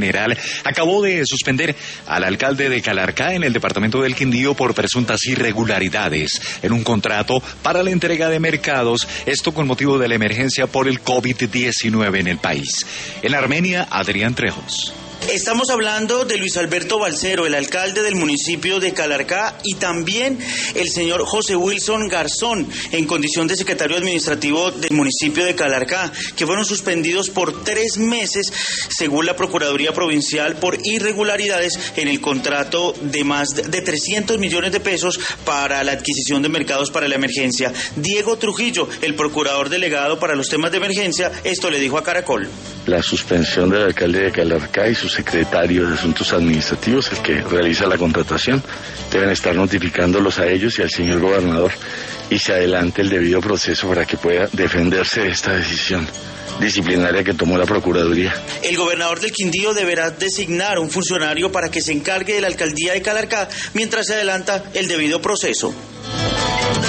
General acabó de suspender al alcalde de Calarcá en el departamento del Quindío por presuntas irregularidades en un contrato para la entrega de mercados, esto con motivo de la emergencia por el COVID-19 en el país. En Armenia, Adrián Trejos. Estamos hablando de Luis Alberto Balcero, el alcalde del municipio de Calarcá, y también el señor José Wilson Garzón, en condición de secretario administrativo del municipio de Calarcá, que fueron suspendidos por 3 meses, según la Procuraduría Provincial, por irregularidades en el contrato de más de 300 millones de pesos para la adquisición de mercados para la emergencia. Diego Trujillo, el procurador delegado para los temas de emergencia, esto le dijo a Caracol. La suspensión del alcalde de Calarcá y su secretario de Asuntos Administrativos, el que realiza la contratación, deben estar notificándolos a ellos y al señor gobernador, y se adelante el debido proceso para que pueda defenderse de esta decisión disciplinaria que tomó la Procuraduría. El gobernador del Quindío deberá designar un funcionario para que se encargue de la alcaldía de Calarcá mientras se adelanta el debido proceso.